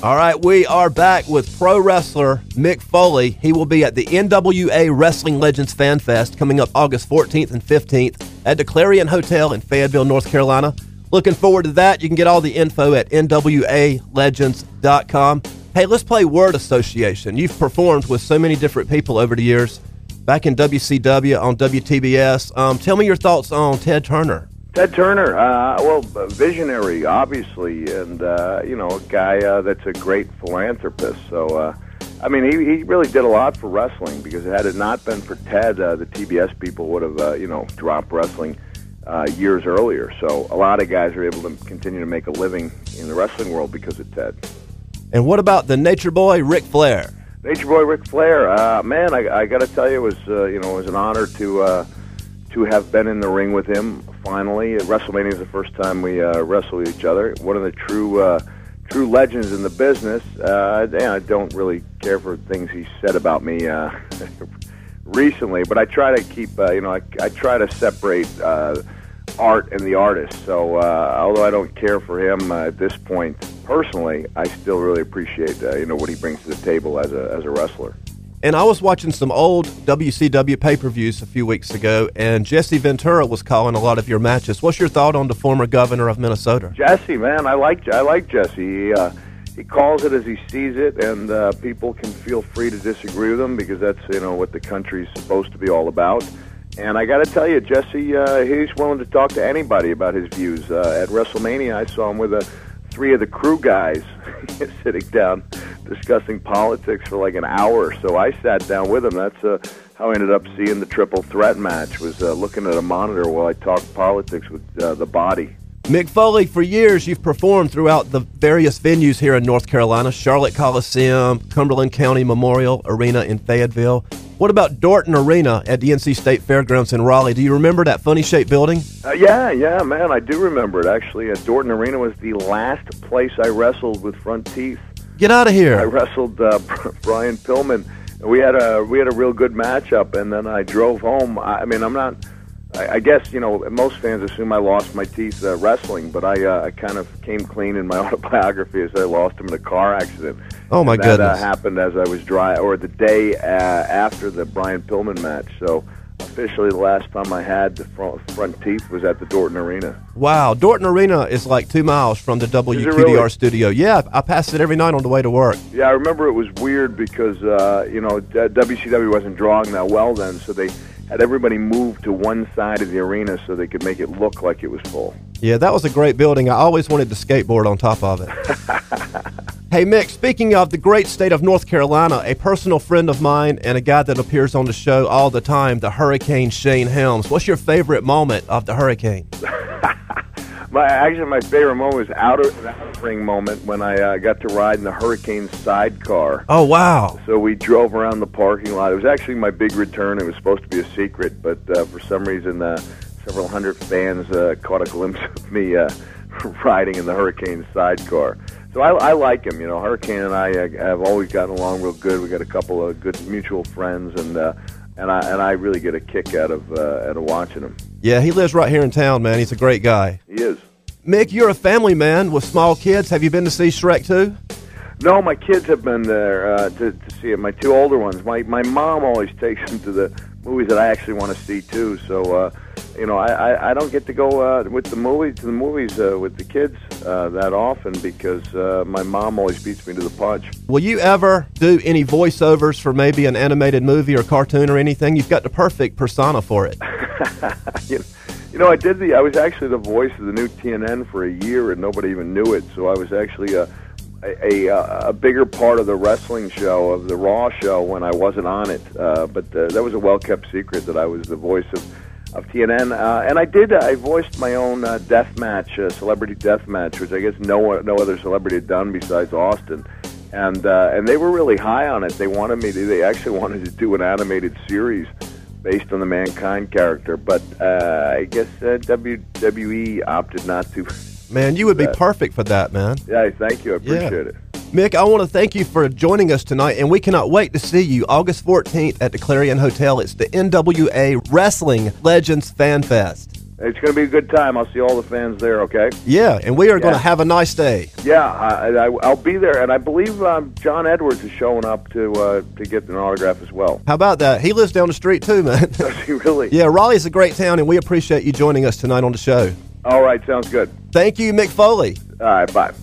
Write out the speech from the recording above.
All right, we are back with pro wrestler Mick Foley. He will be at the NWA Wrestling Legends Fan Fest coming up August 14th and 15th at the Clarion Hotel in Fayetteville, North Carolina. Looking forward to that. You can get all the info at nwalegends.com. Hey, let's play word association. You've performed with so many different people over the years. Back in WCW, on WTBS. Tell me your thoughts on Ted Turner. Ted Turner, visionary, obviously, and, a guy that's a great philanthropist. So, he really did a lot for wrestling, because had it not been for Ted, the TBS people would have, dropped wrestling years earlier. So a lot of guys are able to continue to make a living in the wrestling world because of Ted. And what about the Nature Boy, Ric Flair? Nature Boy, Ric Flair, man, I got to tell you, it was an honor to have been in the ring with him. Finally, WrestleMania is the first time we wrestled each other. One of the true legends in the business. I don't really care for things he said about me recently, but I try to keep, I try to separate art and the artist. So, although I don't care for him at this point personally, I still really appreciate, what he brings to the table as a wrestler. And I was watching some old WCW pay-per-views a few weeks ago, and Jesse Ventura was calling a lot of your matches. What's your thought on the former governor of Minnesota? Jesse, man, I like Jesse. He calls it as he sees it, and people can feel free to disagree with him, because that's what the country's supposed to be all about. And I got to tell you, Jesse, he's willing to talk to anybody about his views. At WrestleMania, I saw him with three of the crew guys sitting down discussing politics for like an hour. So I sat down with him. That's how I ended up seeing the Triple Threat match, was looking at a monitor while I talked politics with the Body. Mick Foley, for years you've performed throughout the various venues here in North Carolina, Charlotte Coliseum, Cumberland County Memorial Arena in Fayetteville. What about Dorton Arena at the NC State Fairgrounds in Raleigh? Do you remember that funny-shaped building? Yeah, man, I do remember it, actually. Dorton Arena was the last place I wrestled with front teeth. Get out of here. I wrestled Brian Pillman. We had a real good matchup, and then I drove home. I guess, most fans assume I lost my teeth wrestling, but I kind of came clean in my autobiography as I lost them in a car accident. Oh, my goodness. That happened as I was or the day after the Brian Pillman match. So officially the last time I had the front teeth was at the Dorton Arena. Wow, Dorton Arena is like 2 miles from the WQDR really? Studio. Yeah, I pass it every night on the way to work. Yeah, I remember it was weird because, WCW wasn't drawing that well then, so they had everybody move to one side of the arena so they could make it look like it was full. Yeah, that was a great building. I always wanted to skateboard on top of it. Hey, Mick, speaking of the great state of North Carolina, a personal friend of mine and a guy that appears on the show all the time, the Hurricane Shane Helms. What's your favorite moment of the Hurricane? My favorite moment was out-of-ring moment when I got to ride in the Hurricane sidecar. Oh, wow. So we drove around the parking lot. It was actually my big return. It was supposed to be a secret, but for some reason several hundred fans caught a glimpse of me riding in the Hurricane sidecar. So I like him. Hurricane and I have always gotten along real good. We got a couple of good mutual friends, and I really get a kick out of watching him. Yeah, he lives right here in town, man. He's a great guy. He is. Mick, you're a family man with small kids. Have you been to see Shrek 2? No, my kids have been there to see it. My two older ones. My mom always takes them to the movies that I actually want to see too. So I don't get to go with the movies with the kids that often because my mom always beats me to the punch. Will you ever do any voiceovers for maybe an animated movie or cartoon or anything? You've got the perfect persona for it. I was actually the voice of the new TNN for a year, and nobody even knew it. So I was actually a bigger part of the wrestling show, of the Raw show, when I wasn't on it. But that was a well-kept secret that I was the voice of TNN. And I voiced my own death match, celebrity death match, which I guess no other celebrity had done besides Austin. And they were really high on it. They actually wanted to do an animated series based on the Mankind character, but I guess WWE opted not to. Man, you would be perfect for that, man. Yeah, thank you. I appreciate it. Mick, I want to thank you for joining us tonight, and we cannot wait to see you August 14th at the Clarion Hotel. It's the NWA Wrestling Legends Fan Fest. It's going to be a good time. I'll see all the fans there, okay? Yeah, and we are going to have a nice day. Yeah, I'll be there, and I believe John Edwards is showing up to get an autograph as well. How about that? He lives down the street too, man. Does he really? Yeah, Raleigh's a great town, and we appreciate you joining us tonight on the show. All right, sounds good. Thank you, Mick Foley. All right, bye.